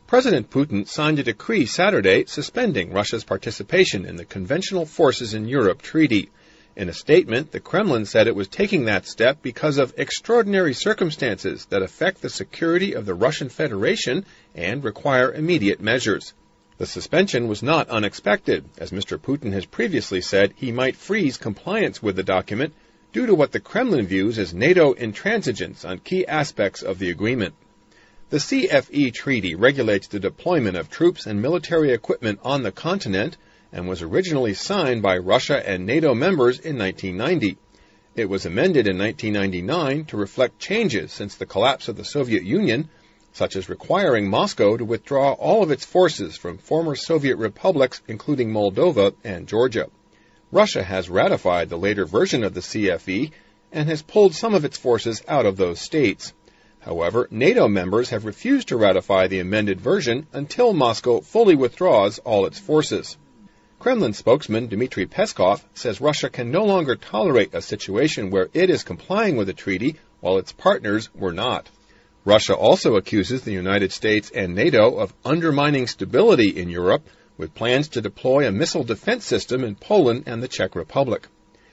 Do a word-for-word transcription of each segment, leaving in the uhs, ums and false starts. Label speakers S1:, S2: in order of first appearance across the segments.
S1: President Putin signed a decree Saturday suspending Russia's participation in the Conventional Forces in Europe treaty. In a statement, the Kremlin said it was taking that step because of extraordinary circumstances that affect the security of the Russian Federation and require immediate measures. The suspension was not unexpected, as Mister Putin has previously said he might freeze compliance with the document due to what the Kremlin views as NATO intransigence on key aspects of the agreement. The C F E treaty regulates the deployment of troops and military equipment on the continent and was originally signed by Russia and NATO members in nineteen ninety. It was amended in nineteen ninety-nine to reflect changes since the collapse of the Soviet Union, such as requiring Moscow to withdraw all of its forces from former Soviet republics, including Moldova and Georgia. Russia has ratified the later version of the C F E and has pulled some of its forces out of those states. However, NATO members have refused to ratify the amended version until Moscow fully withdraws all its forces. Kremlin spokesman Dmitry Peskov says Russia can no longer tolerate a situation where it is complying with the treaty while its partners were not. Russia also accuses the United States and NATO of undermining stability in Europe with plans to deploy a missile defense system in Poland and the Czech Republic.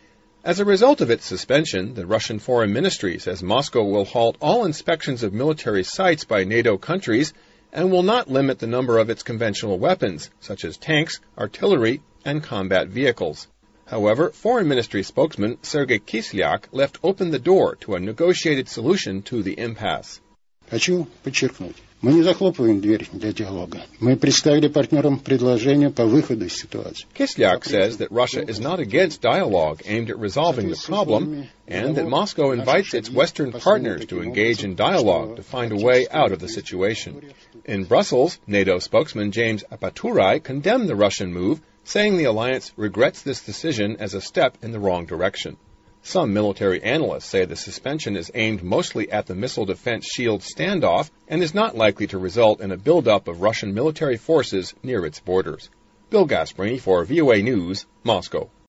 S1: As a result of its suspension, the Russian Foreign Ministry says Moscow will halt all inspections of military sites by NATO countries and will not limit the number of its conventional weapons, such as tanks, artillery, and combat vehicles. However, Foreign Ministry spokesman Sergei Kislyak left open the door to a negotiated solution to the impasse.
S2: Хочу подчеркнуть, мы не захлопываем дверь для диалога. Мы представили партнерам предложение по выходу из ситуации.
S1: Kislyak says that Russia is not against dialogue aimed at resolving the problem and that Moscow invites its Western partners to engage in dialogue to find a way out of the situation. In Brussels, NATO spokesman James Apaturai condemned the Russian move, saying the alliance regrets this decision as a step in the wrong direction. Some military analysts say the suspension is aimed mostly at the missile defense shield standoff and is not likely to result in a buildup of Russian military forces near its borders. Bill Gasparini for V O A News, Moscow.